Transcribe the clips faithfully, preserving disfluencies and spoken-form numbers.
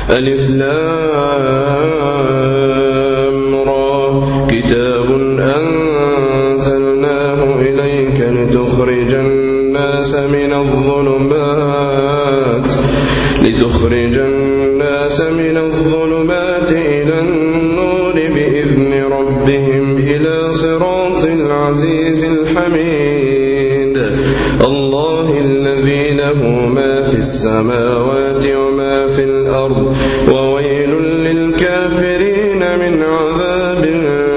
ألف لام را كتاب أنزلناه إليك لتخرج الناس من الظلمات لتخرج الناس من الظلمات إلى النور بإذن ربهم إلى صراط العزيز الحميد الله الذي له ما في السماوات وما في الأرض وويل للكافرين من عذاب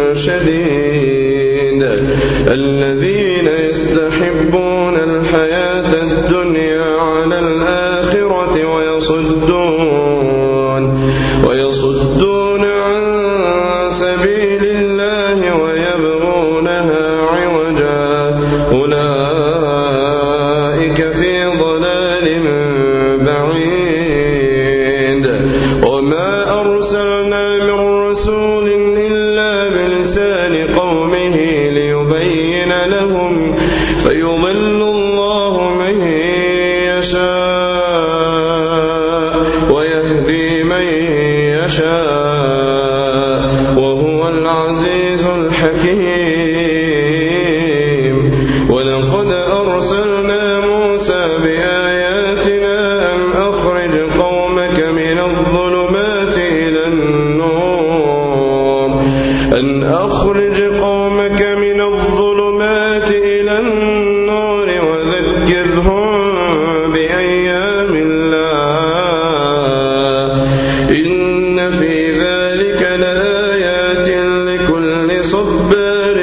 شديد الذين يستحبون الحياة الدنيا على الآخرة ويصدون ويصدون عن سبيل الله ويبغونها عوجا أولئك في ضلال بعيد وما أرسلنا من رسول إلا بلسان قومه ليبين لهم فيضل الله من يشاء ويهدي من يشاء وهو العزيز الحكيم ولقد أرسلنا موسى بآياتنا أن أخرج قومك من الظلمات إلى النور أن أخرج قومك من الظلمات إلى النور وذكرهم بأيام الله إن في ذلك لآيات لكل صبار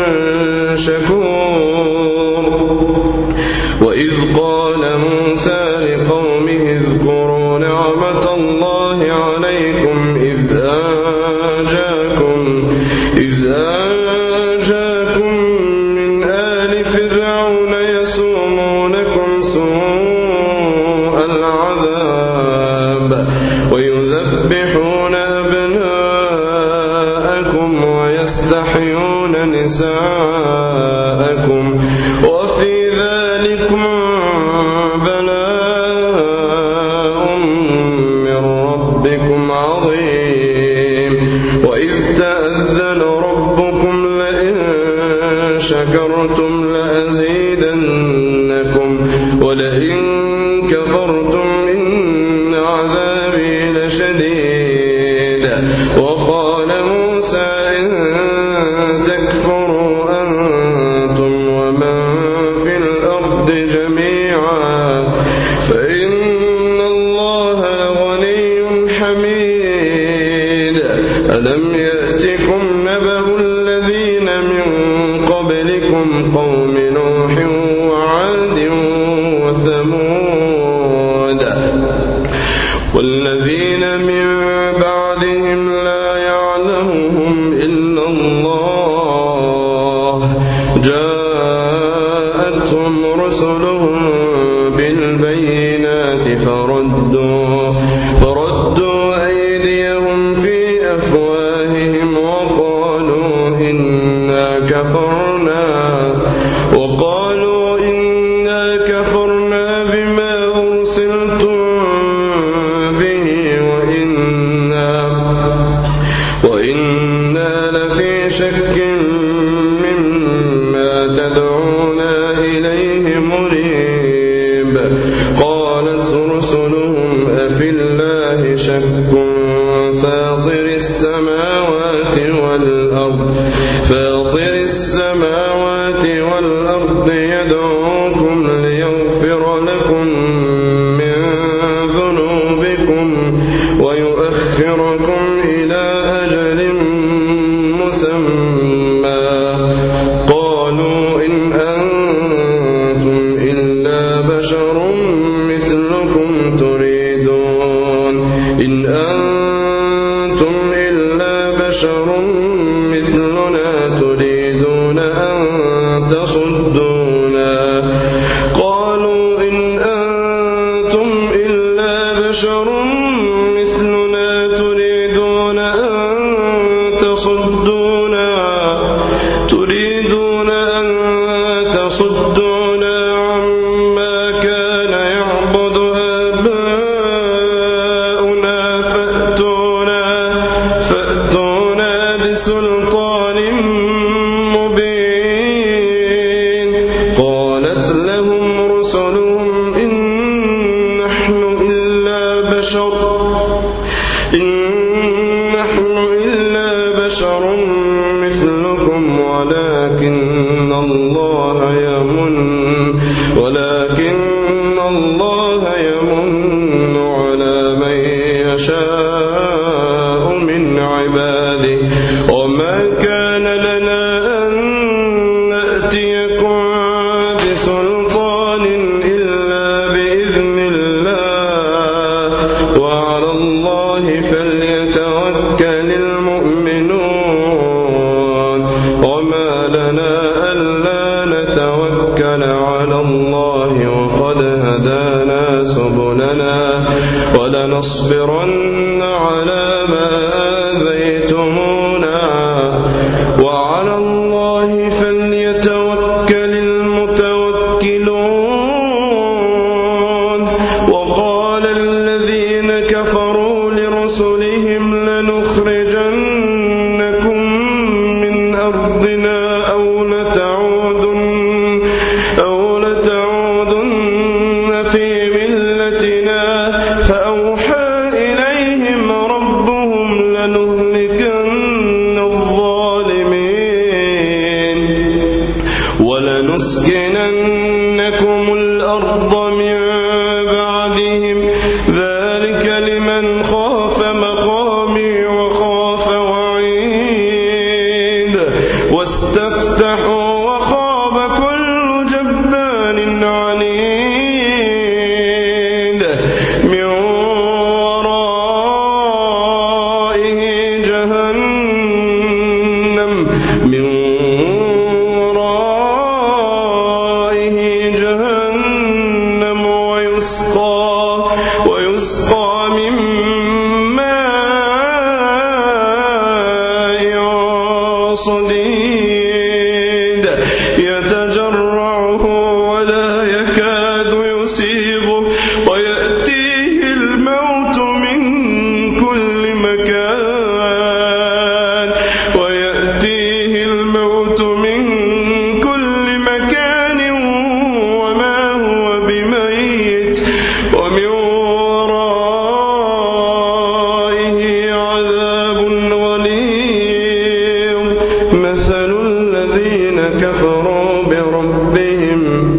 شكور وإذ قال موسى لقومه اذكروا نعمة الله عليكم إذ أنجاكم إذ أنجاكم من آل فرعون يسومونكم سوء العذاب ويذبحون أبناءكم ويستحيون نساءكم وفي ذلكم بلاء من ربكم عظيم وإذ تأذن ربكم لئن شكرتم لأزيدنكم ولئن كفرتم إن عذابي لشديد وقال موسى إن تكفروا أنتم ومن في الأرض جميعا فإن الله لغني حميد ألم يأتكم نبأ الذين من قبلكم قوم نوح وعاد وثمود والذين من بعدهم لا يعلمهم إلا الله جاءتهم رسلهم بالبينات فردوا فردوا أيديهم في أفواههم وقالوا إنا كفرنا وقالوا إنا كفرنا بما أرسلتم به وإنا وإنا لفي شك مما تدعونا إليه مريب قالت رسلهم أفي الله شك فاطر السماوات والأرض فاطر السماوات والأرض يدعوكم ليغفر لكم من ذنوبكم ويؤخركم إلى أجل مسمى قالوا إن أنتم إلا بشر مثلكم تريدون إن أنتم إلا بشر مثلنا تريدون أن تصدونا قالوا إن أنتم إلا بشر مثلنا تريدون أن تصدونا تريدون أن تصدونا عما كان يعبد آباؤنا بسلطان مبين قالت لهم رسلهم إن نحن إلا بشر إن نحن إلا بشر مثلكم ولكن الله يمن ولكن الله يمن على من يشاء من عباده وما كان لنا أن نأتيكم بسلطان إلا بإذن الله وعلى الله فليتوكل المؤمنون وما لنا ألا نتوكل على الله وقد هدانا سبلنا ولنصبرن على ما آذيتمونا وعلى الله فليتوكل المتوكلون وقال الذين كفروا لرسلهم لنخرجنكم من أرضنا أو لتعودن أو لتعودن في ملتنا فأوحى إليهم ربهم لنهلكن الظالمين ولنسكننكم الأرض من بعدهم ذلك لمن خاف مقامي وخاف وعيد واستفتحوا وخاب كل جبار عنيد من ورائه جهنم من ورائه جهنم ويسقى ويسقى من ماء صديد يتجرعه ولا يكاد يسيغه ويأتيه الموت من كل مكان ويأتيه الموت من كل مكان وما هو بميت ومن ورائه عذاب غليظ مثل الذين كفروا بربهم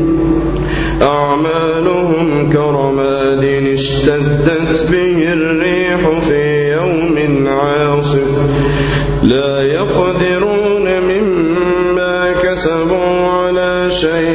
أعمالهم كرماد اشتدت به الريح في يوم عاصف لا يقدرون مما كسبوا على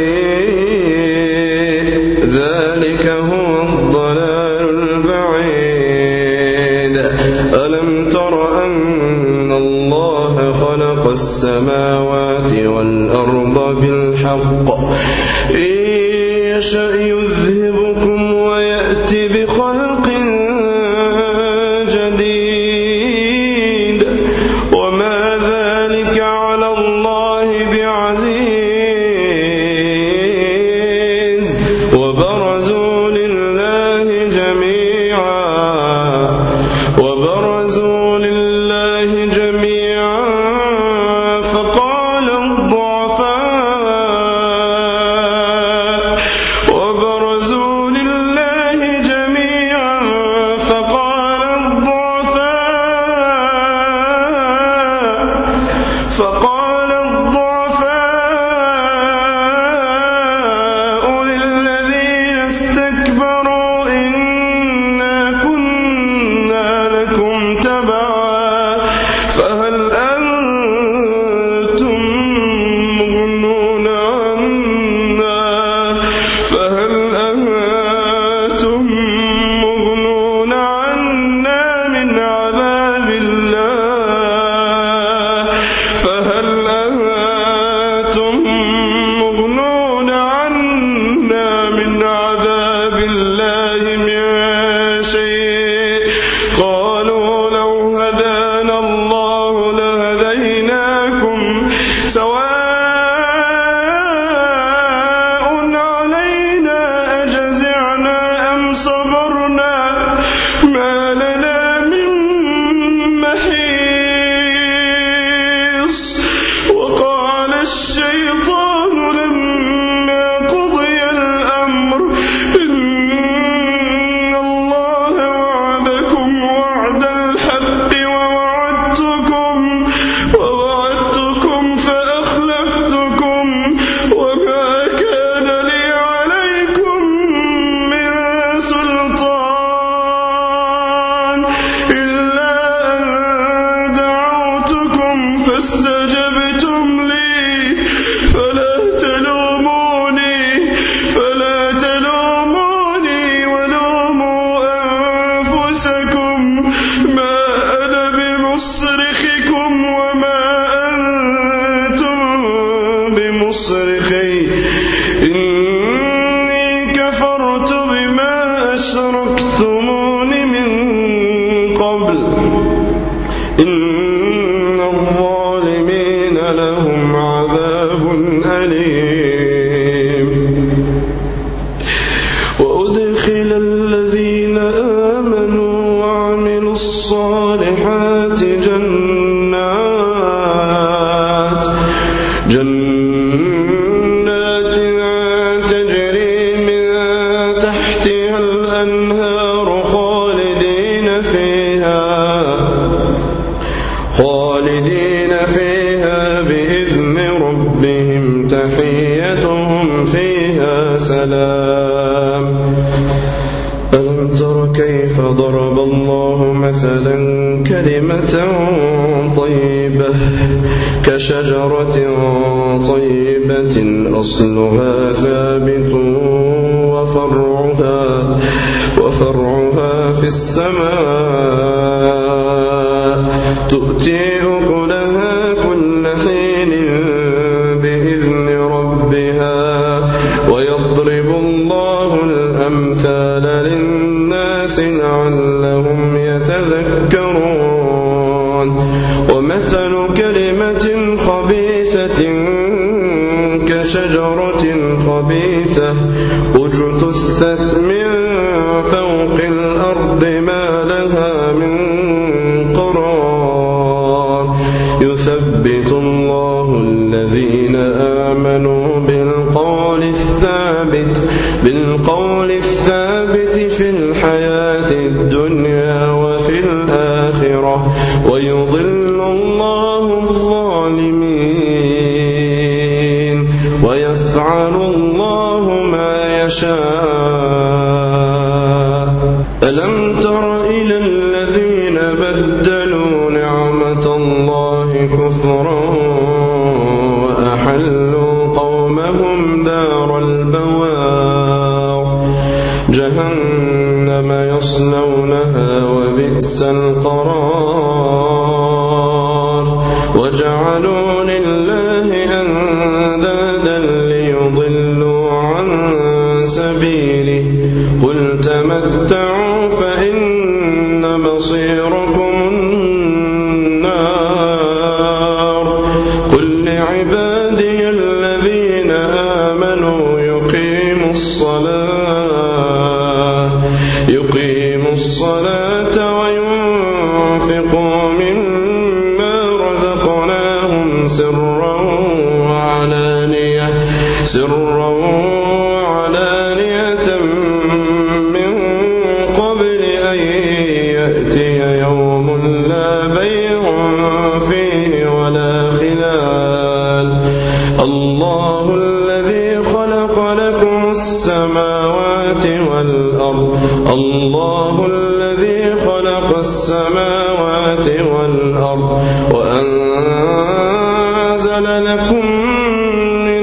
شيء ذلك هو الضلال البعيد ألم تر أن الله خلق السماوات والأرض بالحق إن يشأ يذهبكم ويأتي بخلق جديد وما ذلك على الله بعزيز وبرزوا لله جميعا وبرزوا لله جميعا فقال الضعفاء وبرزوا لله جميعا فقال الضعفاء فقال الضعفاء للذين استكبروا إنا كنا لكم تبعا فهل أنتم مغنون عنا فهل أنتم مغنون عنا من عذاب الله فهل أنتم مغنون عنا من عذاب الله من شيء قالوا لو هدانا الله لهديناكم سواء علينا أجزعنا أم صبرنا ما لنا من محيص ما أنا بمصرخكم وما أنتم بمصرخي إني كفرت بما أشركتمون من قبل إن الظالمين لهم عذاب أليم وأدخل الذين آمنوا وعملوا الصالحات جنات جنات تجري من تحتها الأنهار خالدين فيها خالدين فيها بإذن ربهم تحيتهم فيها سلام ألم تر كيف ضرب الله مثلا كلمة طيبة كشجرة طيبة أصلها ثابت وفرعها وفرعها في السماء تؤتي أكلها كل حين بإذن ربها ويضرب الله الأمثال للناس لعلهم يتذكرون ومثل كلمة خبيثة كشجرة خبيثة اجتثت من فوق الأرض ما لها من قرار يثبت الله الذين آمنوا بالقول الثابت بالقول الثابت في الحياة الدنيا وفي الآخرة ويضل الله الظالمين ويفعل الله ما يشاء ألم تر إلى الذين بدلوا نعمة الله كفرا وأحلوا قومهم دار البوار جهنم يصلونها وبئس القرار وجعلوا لله أندادا ليضلوا عن سبيله قل تمتعوا فإن مصيركم النار قل لعبادي الذين آمنوا يقيموا الصلاة يقيموا الصلاة وينفقوا مما رزقناهم سرا وعلانية سرا وعلانية من قبل أن يأتي يوم لا بيع فيه ولا خلال الله الذي خلق لكم السماوات والأرض الله الذي خلق السماوات والأرض وأنزل لكم من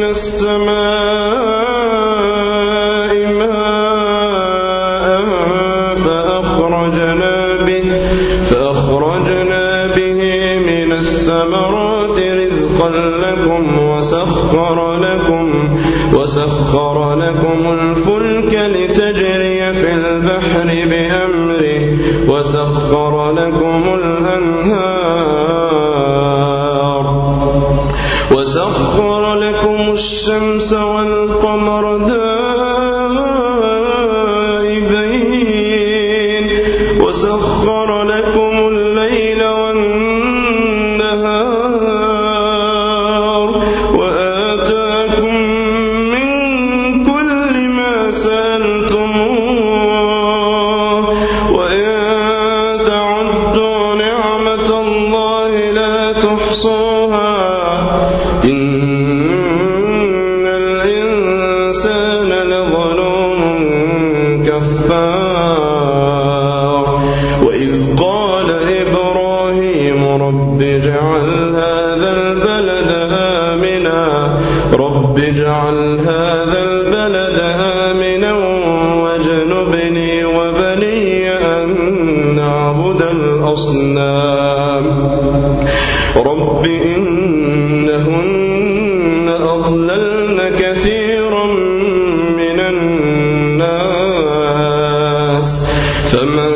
السماء ماء فأخرجنا به فأخرجنا به من الثمرات رزقا لكم وسخر لكم وسخر لكم الفلك لتجري في البحر بأمره وسخر لكم الأنهار وسخر لكم الشمس والقمر دائبين وسخر لكم الليل والنهار وآتاكم من كل ما سألتموه وإن تعدوا نعمة الله لا تحصوها إن الإنسان لظلوم كفار وإذ قال إبراهيم رب اجعل هذا البلد آمنا رب اجعل هذا البلد آمنا واجنبني وبني أن نعبد الأصنام رب إنهن أضللن كثيرا من الناس فمن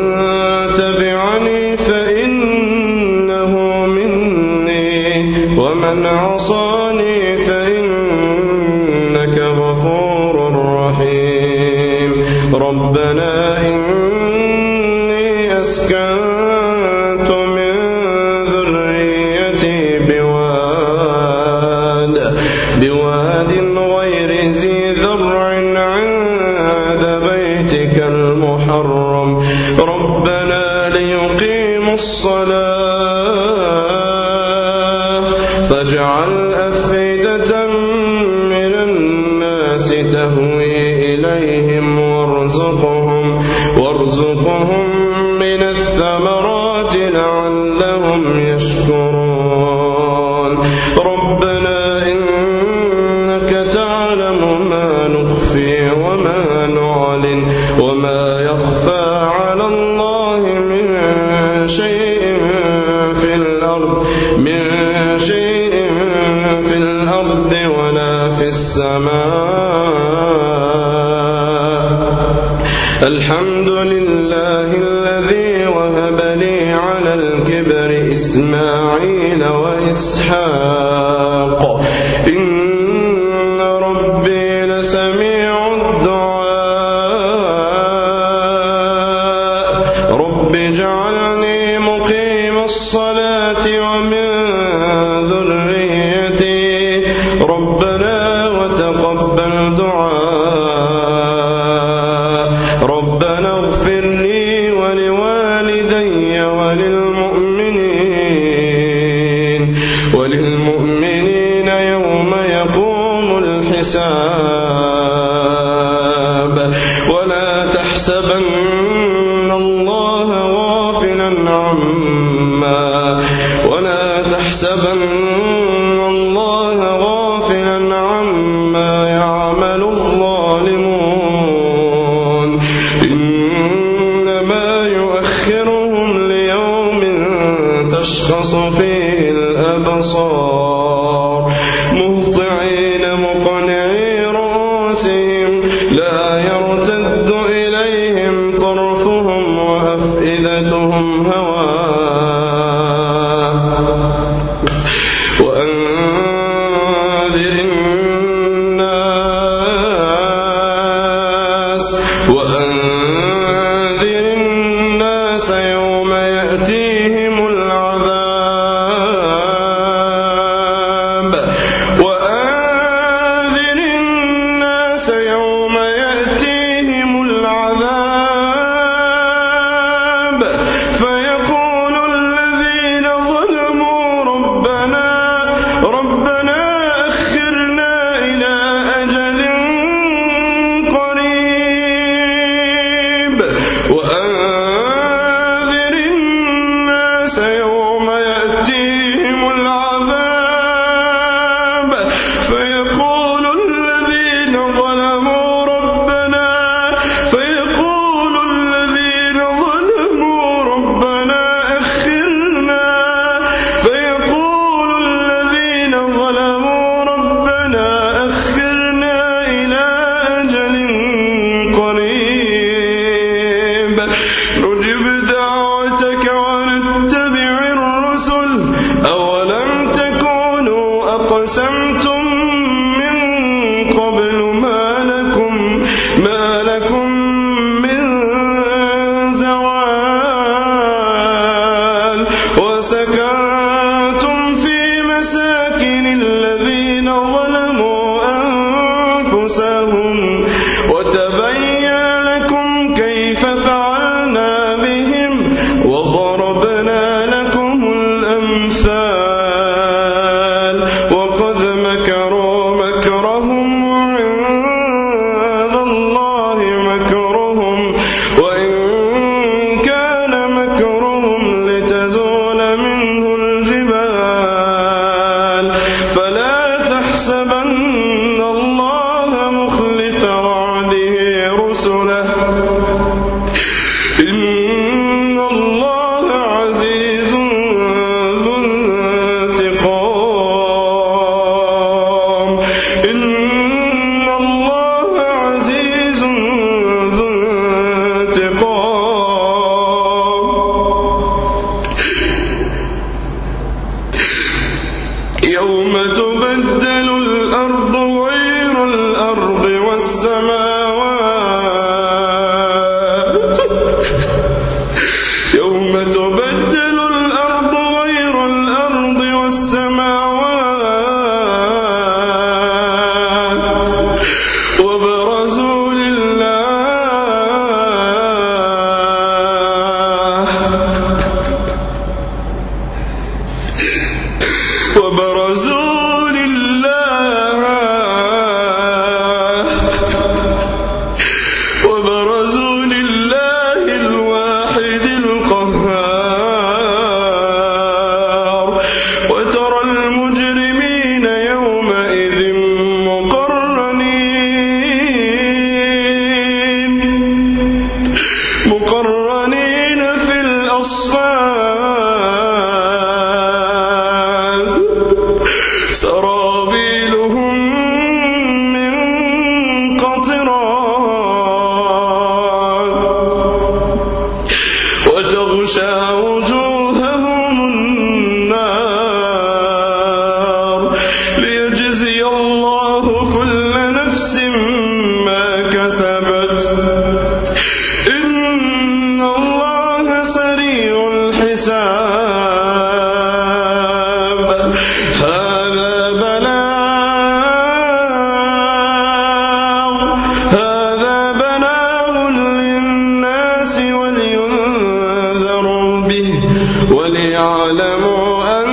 تبعني فإنه مني ومن عصاني فإنك غفور رحيم ربنا إني أسكنت من ذريتي بواد بواد غير ذي زرع عند بيتك المحرم ربنا ليقيموا الصلاة فاجعل أفئدة من الناس تهوي إليهم وارزقهم وارزقهم من الثمرات لعلهم يشكرون ربنا إنك تعلم ما نخفي وما نعلن وما يخفى على الله من شيء في الأرض من شيء في الأرض ولا في السماء الحمد لله الذي وهب لي على الكبر إسماعيل وإسحاق إن ربي لسميع الدعاء رب اجعلني مقيم الصلاة ومن ذريتي ربنا وتقبل دعاء ربنا اغفر لي ولوالدي وللمؤمنين وللمؤمنين يوم يقوم الحساب ولا تحسبن الله غافلا عما ولا تحسبن الله غافلا عما يعمل الظالمون إنما يؤخرهم ليوم تشخص فيه الأبصار مهطعين مقنعي رؤوسهم لا يرتد إليهم طرفهم وأفئدتهم هواء وأنذر الناس وأنذر الناس يوم يأتيهم العذاب وأنذر الناس يوم يأتيهم العذاب فيقول الذين ظلموا ربنا ربنا أخرنا إلى أجل قريب وأنذر الناس يوم تبدل الأرض غير الأرض والسماوات وبرزوا لله وبرزوا لله وبرزوا لله الواحد القهار وترى المجرمين يومئذ مقرنين مقرنين في الأصفاد سرابيلهم من قطران وتغشى وجوههم النار ليجزي الله كل نفس ما كسبت إن الله سريع الحساب هذا بلاغ هذا بلاغ للناس ولينذروا به وليعلموا أن